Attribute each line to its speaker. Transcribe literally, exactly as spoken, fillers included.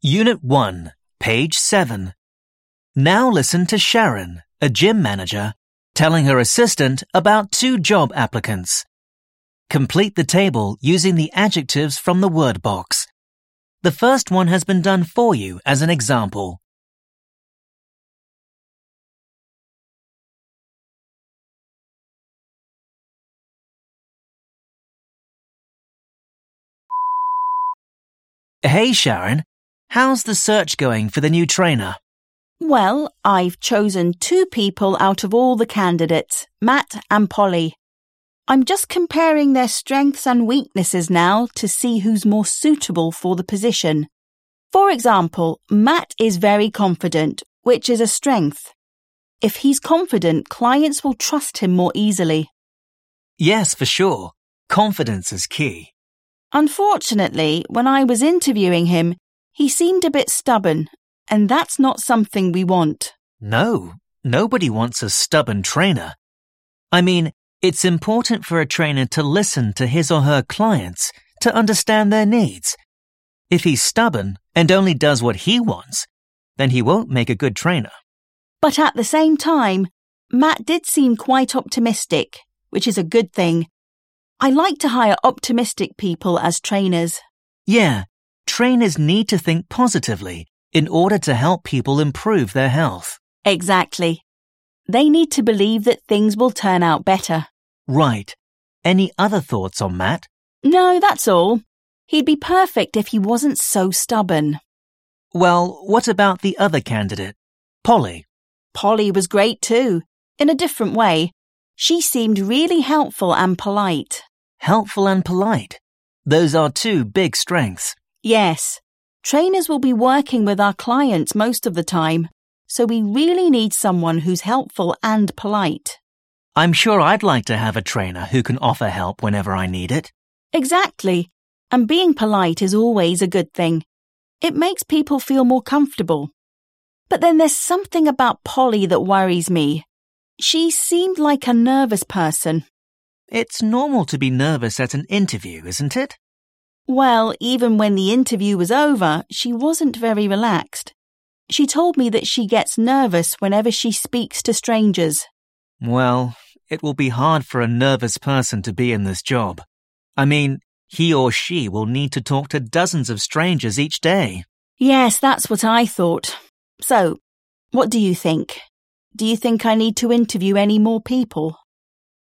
Speaker 1: Unit one, page seven. Now listen to Sharon, a gym manager, telling her assistant about two job applicants. Complete the table using the adjectives from the word box. The first one has been done for you as an example. Hey Sharon, how's the search going for the new trainer?
Speaker 2: Well, I've chosen two people out of all the candidates, Matt and Polly. I'm just comparing their strengths and weaknesses now to see who's more suitable for the position. For example, Matt is very confident, which is a strength. If he's confident, clients will trust him more easily.
Speaker 1: Yes, for sure. Confidence is key.
Speaker 2: Unfortunately, when I was interviewing him, he seemed a bit stubborn, and that's not something we want.
Speaker 1: No, nobody wants a stubborn trainer. I mean, it's important for a trainer to listen to his or her clients to understand their needs. If he's stubborn and only does what he wants, then he won't make a good trainer.
Speaker 2: But at the same time, Matt did seem quite optimistic, which is a good thing. I like to hire optimistic people as trainers.
Speaker 1: Yeah, trainers need to think positively in order to help people improve their health.
Speaker 2: Exactly. They need to believe that things will turn out better.
Speaker 1: Right. Any other thoughts on Matt?
Speaker 2: No, that's all. He'd be perfect if he wasn't so stubborn.
Speaker 1: Well, what about the other candidate, Polly?
Speaker 2: Polly was great too, in a different way. She seemed really helpful and polite.
Speaker 1: Helpful and polite. Those are two big strengths.
Speaker 2: Yes. Trainers will be working with our clients most of the time, so we really need someone who's helpful and polite.
Speaker 1: I'm sure I'd like to have a trainer who can offer help whenever I need it.
Speaker 2: Exactly. And being polite is always a good thing. It makes people feel more comfortable. But then there's something about Polly that worries me. She seemed like a nervous person.
Speaker 1: It's normal to be nervous at an interview, isn't it?
Speaker 2: Well, even when the interview was over, she wasn't very relaxed. She told me that she gets nervous whenever she speaks to strangers.
Speaker 1: Well, it will be hard for a nervous person to be in this job. I mean, he or she will need to talk to dozens of strangers each day.
Speaker 2: Yes, that's what I thought. So, what do you think? Do you think I need to interview any more people?